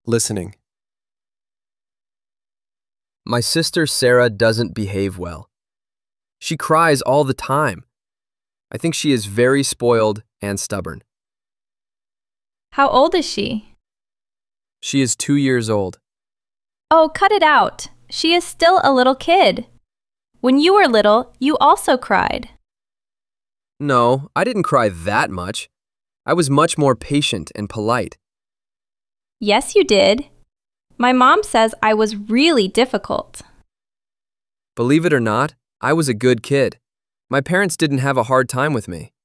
Listening. My sister Sarah doesn't behave well. She cries all the time. I think she is very spoiled and stubborn. How old is she? She is 2 years old. Oh, cut it out. She is still a little kid. When you were little, you also cried. No, I didn't cry that much. I was much more patient and polite. Yes, you did. My mom says I was really difficult. Believe it or not, I was a good kid. My parents didn't have a hard time with me.